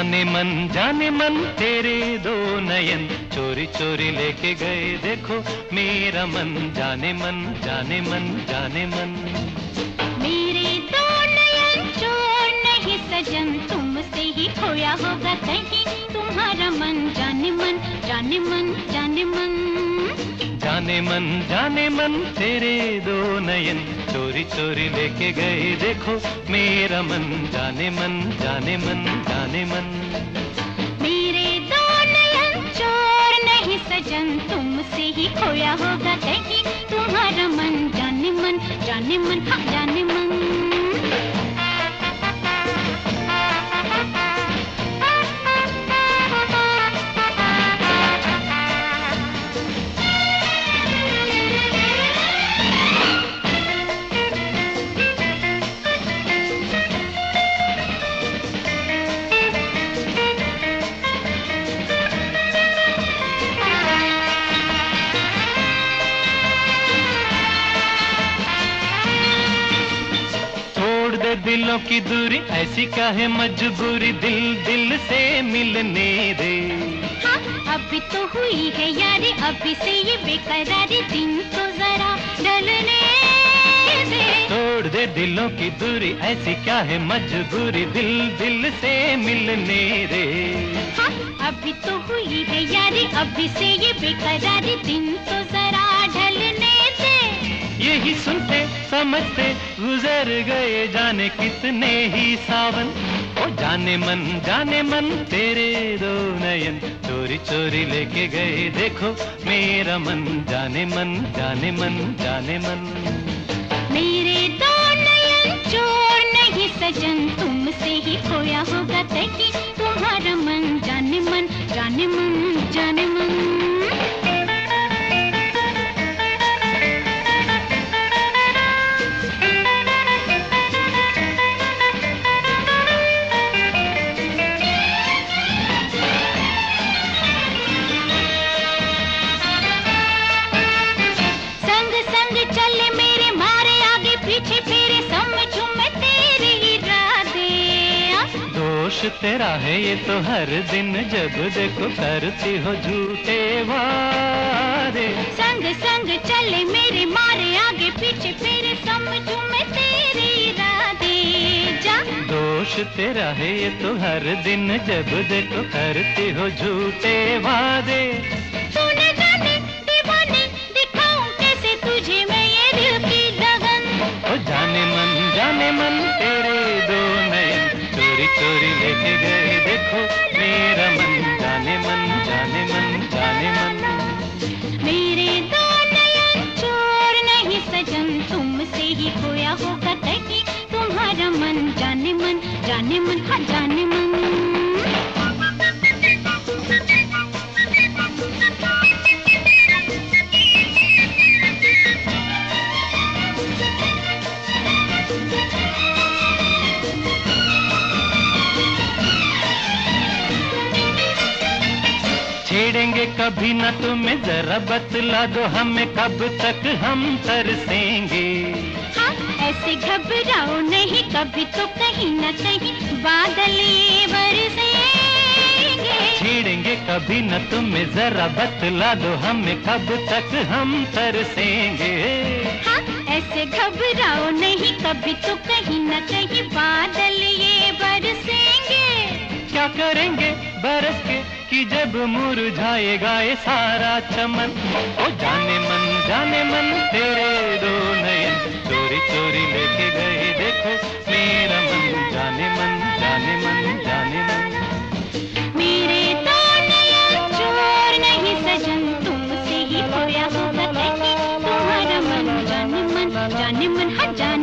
जाने मन तेरे दो नयन चोरी चोरी लेके गए देखो मेरा मन जाने मन जाने मन जाने मन। मेरे दो नयन चोर नहीं सजन तुमसे ही खोया होगा कहीं तुम्हारा मन जाने मन जाने मन जाने मन। जाने मन तेरे दो नयन चोरी चोरी लेके गए देखो मेरा मन जाने मन जाने मन जाने मन। मेरे दो नयन चोर नहीं सजन तुमसे ही खोया होगा कहीं तुम्हारा मन जाने मन जाने मन हाँ जाने मन। दिलों की दूरी ऐसी क्या है मजबूरी दिल दिल से मिलने दे। हाँ अभी तो हुई है यारी अभी से ये बेकरारी दिन तो जरा ढलने दे। तोड़ दे दिलों की दूरी ऐसी क्या है मजबूरी दिल दिल से मिलने दे। हाँ अभी तो हुई है यारी अभी से ये बेकरारी दिन तो जरा ढलने दे। यही सुनते समझते गुजर गए जाने कितने ही सावन। ओ जाने मन तेरे दो नयन चोरी चोरी लेके गए देखो मेरा मन जाने मन जाने मन जाने मन। मेरे दो नयन चोर नहीं सजन तुमसे ही खोया होगा कहीं तुम्हारा मन जाने मन जाने मन जाने मन। तेरा है ये तो हर दिन जब देखो करती हो झूठे वादे। संग संग चले मेरे मारे आगे पीछे फिर समझूं मैं तेरी इरादे जा। दोष तेरा है ये तो हर दिन जब देखो करती हो झूठे वादे। तूने जाने दीवाने दिखाऊं कैसे तुझे मैं ये दिल की लगन। ओ जाने मन तेरे दो नयन चोरी चोरी लेके गए देखो मेरा मन जाने मन जाने मन जाने मन। मेरे दो नयन चोर नहीं सजन तुमसे ही खोया होगा कहीं तुम्हारा मन जाने मन हाँ जाने मन। छेड़ेंगे कभी न तुम्हें जरा बतला दो हमें कब तक हम तरसेंगे। हाँ ऐसे घबराओ नहीं कभी तो कहीं न कहीं बादल ये बरसेंगे। छेड़ेंगे कभी न तुम्हें जरा बतला दो हमें कब तक हम तरसेंगे। हाँ ऐसे घबराओ नहीं कभी तो कहीं न कहीं बादल ये बरसेंगे। क्या करेंगे बरस के कि जब मुरझाएगा ये सारा चमन। ओ जाने मन तेरे दो नयन चोरी चोरी लेके गए देखो मेरा मन जाने मन जाने मन जाने मन। मेरे दो नयन चोर नहीं सजन तुमसे ही खोया होगा कहीं तुम्हारा मन जाने मन हाँ जाने